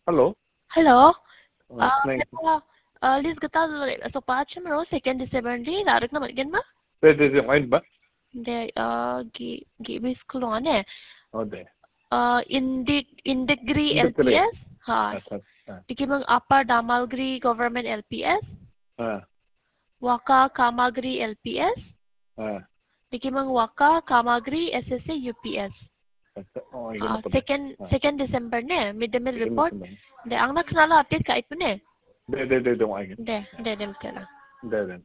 Hallo? Hello. Snake. Liz gata so pacham ro 2nd December di larik na magin ba? Dit is een eind ba? De gi biskulone. Oké. Indegri Indektere. LPS. Ha. Dikimang Upper Damalgiri Government LPS. Waka Kamagri LPS. Dikimang Waka Kamagri SSA UPS. Second December ne midday meal report. De ang nakasala update kahit po ne. De, dong eigen. De dem kala. De.